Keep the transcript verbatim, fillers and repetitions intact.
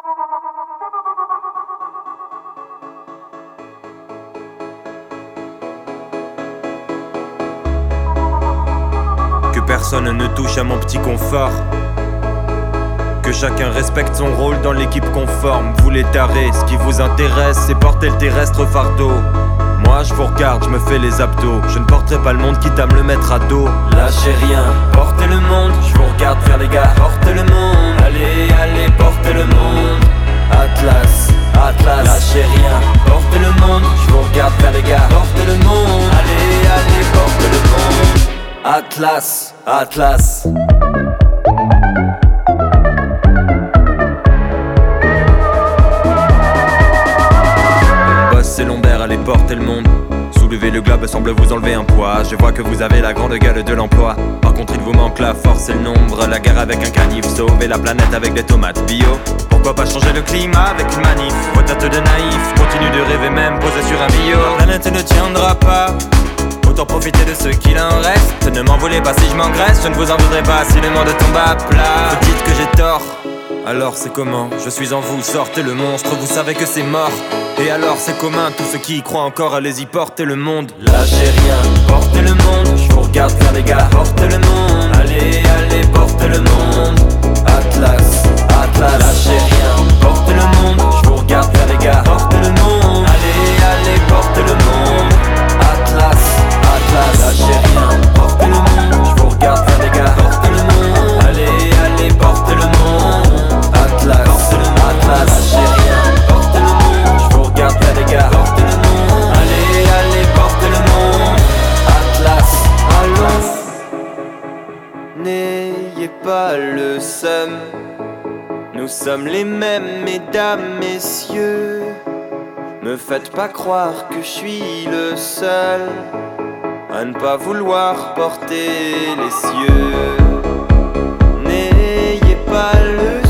Que personne ne touche à mon petit confort. Que chacun respecte son rôle dans l'équipe conforme. Vous les tarés, ce qui vous intéresse, c'est porter le terrestre fardeau. Moi je vous regarde, je me fais les abdos. Je ne porterai pas le monde quitte à me le mettre à dos. Lâchez rien, portez le monde. Je vous regarde faire les gars, portez le monde. Allez, allez, portez le monde. Atlas, Atlas, lâchez rien, portez le monde. Je vous regarde faire les gars, portez le monde. Allez, allez, portez le monde. Atlas, Atlas. C'est lombaire, allez porter le monde. Soulever le globe semble vous enlever un poids. Je vois que vous avez la grande gueule de l'emploi. Par contre il vous manque la force et le nombre. La guerre avec un canif, sauver la planète avec des tomates bio. Pourquoi pas changer le climat avec une manif? Vos têtes de naïfs, continue de rêver même posé sur un bio. La planète ne tiendra pas, autant profiter de ce qu'il en reste. Ne m'en voulez pas si je m'engraisse, je ne vous en voudrais pas si le monde tombe à plat. Vous dites que j'ai tort, alors c'est comment? Je suis en vous, sortez le monstre, vous savez que c'est mort. Et alors c'est commun, tous ceux qui y croient encore, allez-y, portez le monde. Lâchez rien, portez le monde. Je vous regarde faire les gars, portez le monde. Allez, allez, portez le monde. Atlas, Atlas, lâchez rien, portez le monde. Je vous regarde faire les gars, portez le monde. Allez, allez, portez le monde. Atlas, Atlas, lâchez rien, portez le monde. Je vous regarde faire les gars, portez le monde. Allez, allez, portez le monde. Atlas, Atlas, lâchez rien, portez le monde. Je vous regarde faire les gars, portez le monde. Allez, allez, portez le monde. Atlas, allons. N'ayez pas le seum, nous sommes les mêmes, mesdames, messieurs. Me faites pas croire que je suis le seul à ne pas vouloir porter les cieux. N'ayez pas le